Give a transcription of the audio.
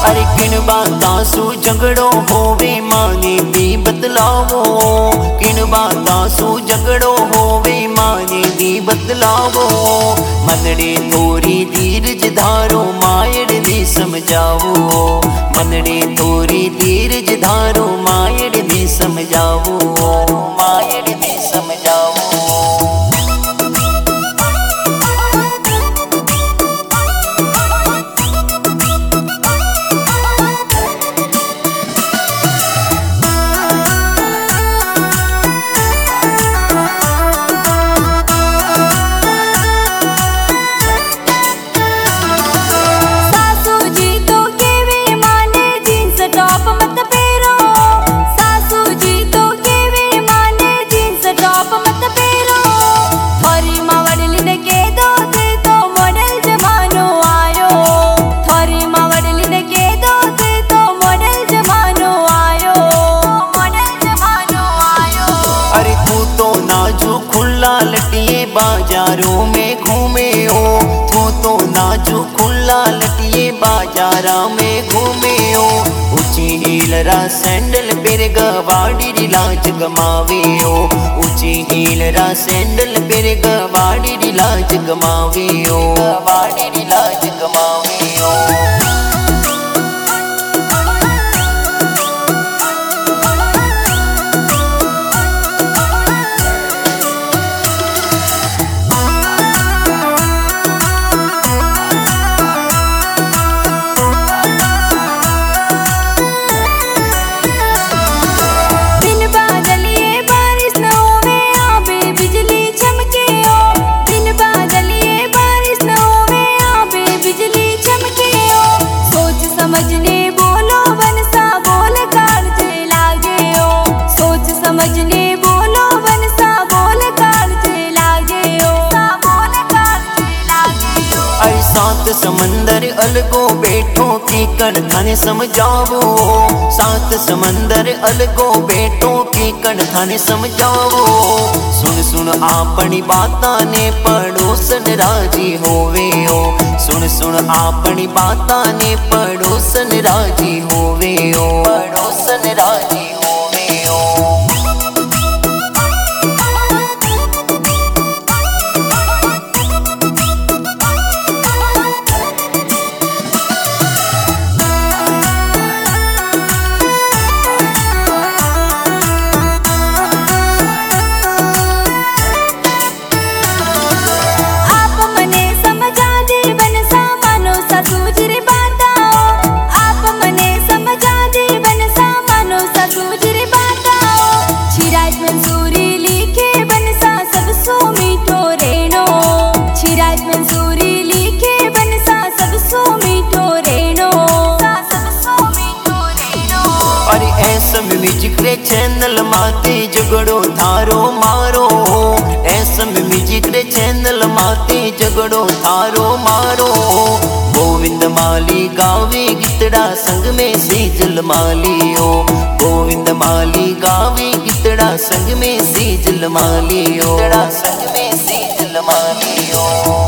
अरे किन बातां सू झगड़ो होवे माने दी बदलावो, किन बातां सू झगड़ो होवे माने दी बदलावो। मनड़े थोरी धीरज धारो मायड़ दी समझावो, मनड़े थोरी धीरज धारो मायड़ दी समझावो, मायड़ दी समझावो। लटिए बाजारों में घूमे हो, तू तो नाजू खुला लटिए बाजारा में घूमे हो। ऊंची हीलरा सैंडल पेर गवाड़ी लाज गमावे हो, ऊंची हीलरा सैंडल पेर गवाड़ी लाज गमावे हो, गवाड़ी लाज गमावे हो। सात समंदर अलगो बैठो की कण थाने समझावो, सात समंदर अलगो बैठो की कण थाने समझावो। सुन सुन आपनी बाता ने पड़ोसन राजी होवे हो, सुन सुन आपनी बाता ने पड़ोसन राजी होवे हो, पड़ोसन राजी होवे हो। एसएम म्यूजिक रे चैनल माते झगड़ो थारो मारो, एसएम म्यूजिक रे चैनल माते झगड़ो थारो मारो। गोविंद माली गावे गीतड़ा संग में सीजल माली हो, गोविंद माली गावे गीतड़ा संग में सीजल माली हो, संग में सीजल माली हो।